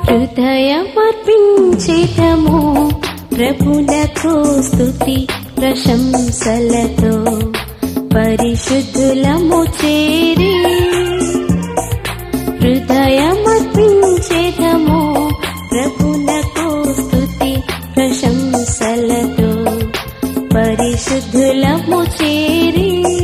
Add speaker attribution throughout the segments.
Speaker 1: హృదయమర్పించేదము ప్రభునకు స్తుతి ప్రశంసలతో పరిశుద్ధులము చేరి. హృదయమర్పించేదము ప్రభునకు స్తుతి ప్రశంసలతో పరిశుద్ధులము చేరి.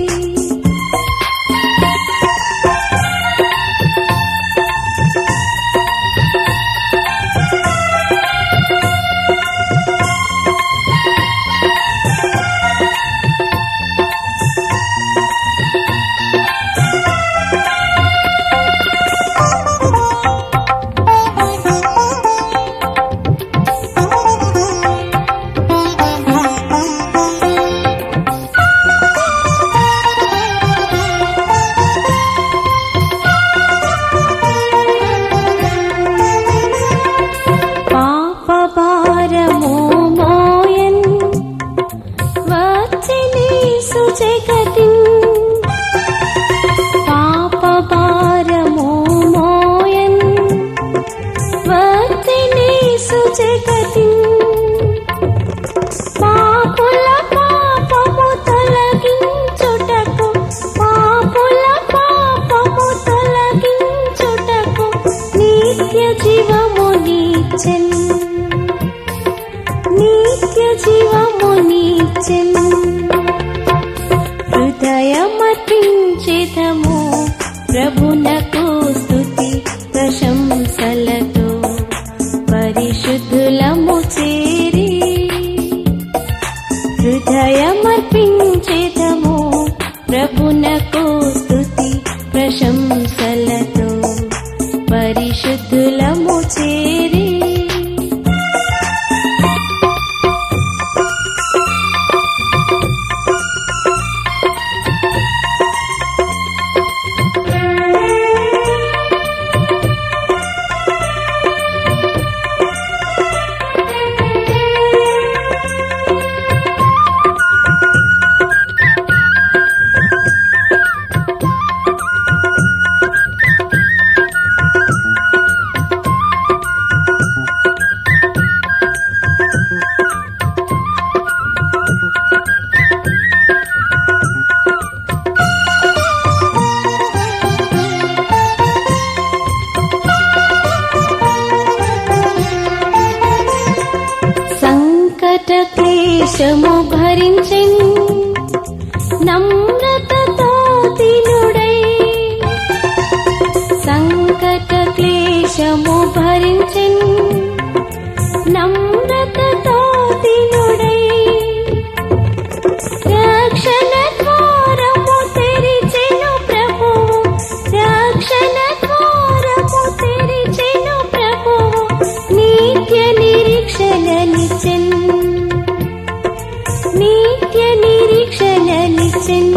Speaker 1: హృదయమర్పించేదము ప్రభునకు స్తుతి ప్రశంసలతో పరిశుద్ధులము చేరి. హృదయమర్పించేదము ప్రభునకు స్తుతి ప్రశంసలతో పరిశుద్ధులము చేరి. క్లేశము భరించెను నమ్రతతో దీనుడై. సంకట క్లేశము భరించెను నమ్రతతో దీనుడై. రక్షణ ద్వారము తెరిచెను ప్రభువు, రక్షణ ద్వారము తెరిచెను ప్రభువు. నిత్య నిరీక్షణనిచ్చెను, నిత్య నిరీక్షణనిచ్చెను.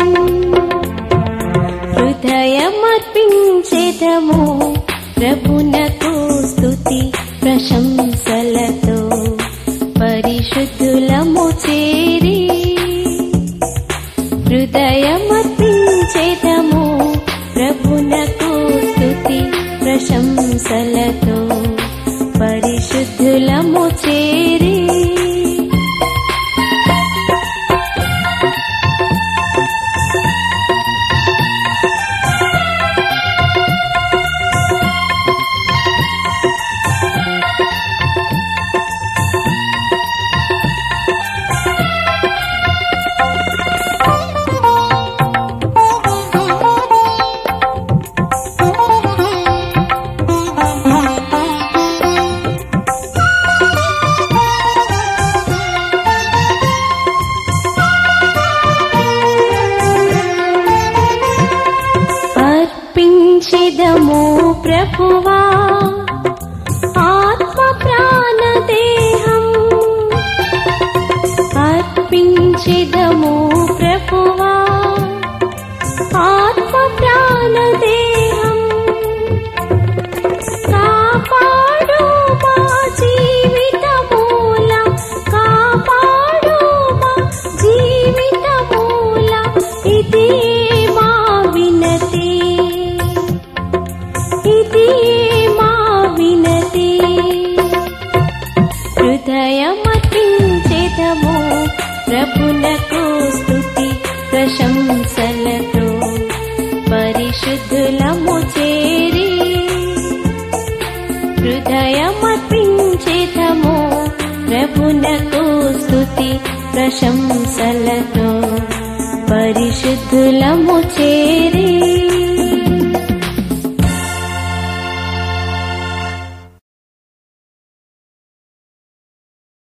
Speaker 1: హృదయమర్పించేదము ప్రభునకు స్తుతి ప్రశంసలతో పరిశుద్ధులము చేరి. హృదయమర్పించేదము ప్రభునకు స్తుతి ప్రశంసలతో పరిశుద్ధులము చేరి. అర్పించెదము ప్రభువా ఆత్మ ప్రాణ దేహం. అర్పించెదము ప్రభువా ఆత్మ ప్రాణ దేహం. కాపాడు మా జీవితమూల, కాపాడు మా జీవితమూల. ఇది మా వినతి, ఇది ప్రభునకు స్తుతి ప్రశంసలతో పరిశుద్ధులము చేరి హృదయమర్పించేదము ప్రభునకు స్తుతి ప్రశంసలతో పరిశుద్ధులము చేరి